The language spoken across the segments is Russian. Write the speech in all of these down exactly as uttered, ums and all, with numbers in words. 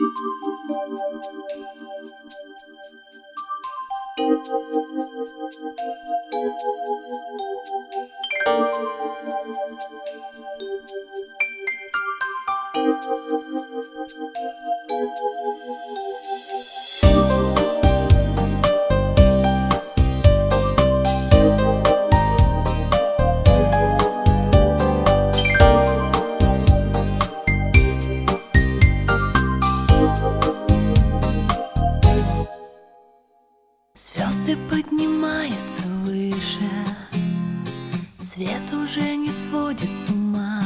Звезды поднимаются выше, свет уже не сводит с ума.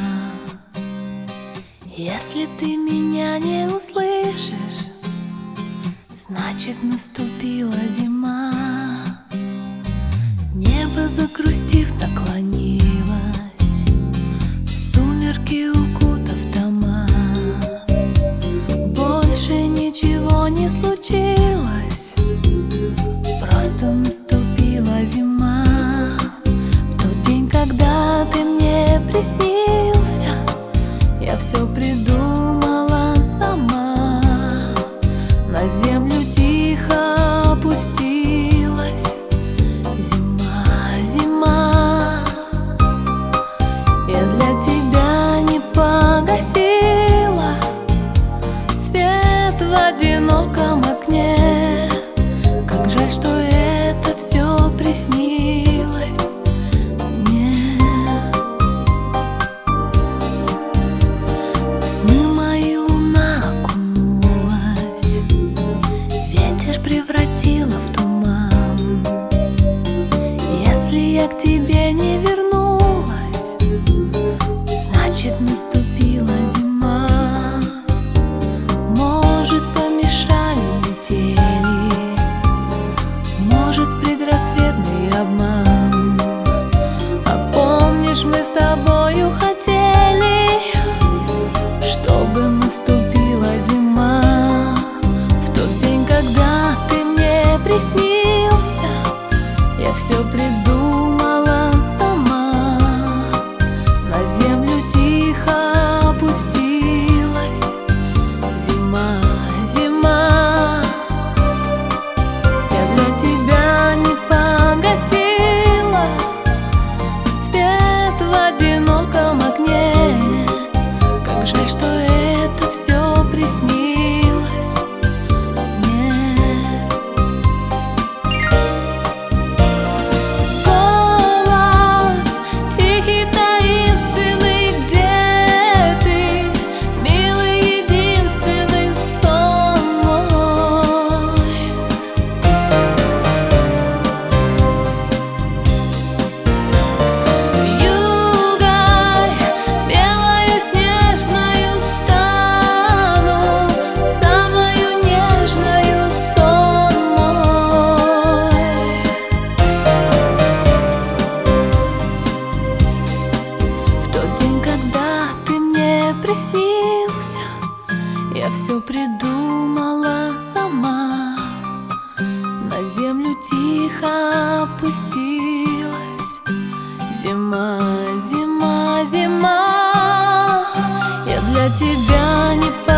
Если ты меня не услышишь, значит наступила зима. Небо, загрустив, наклонилось, в сумерки укутав дома. Больше ничего не случилось, просто наступила зима. В тот день, когда ты мне приснился, я все придумала сама. На землю тихо опустилась зима, зима. Я для тебя не погасила свет в одиноком окне. Как жаль, что это все приснилось мне. В сны мои луна окунулась, ветер превратила в туман. Если я к тебе не вернулась, значит наступила зима. Может, помешали метели, может, предрассветный обман. А помнишь, мы с тобою хотели, чтобы наступила зима. В тот день, когда ты мне приснился, я все придумала сама. На землю тихо опустилась зима, зима. Я для тебя не погасила свет в одиноком окне. Как жаль, что это все приснилось мне. Голос тихий, таинственный, где ты, милый, единственный сон мой. Вьюгой белою снежною стану, самою нежною сон мой. В тот день, когда ты мне приснился, я все придумала сама. На землю тихо опустилась зима, зима, зима. Я для тебя не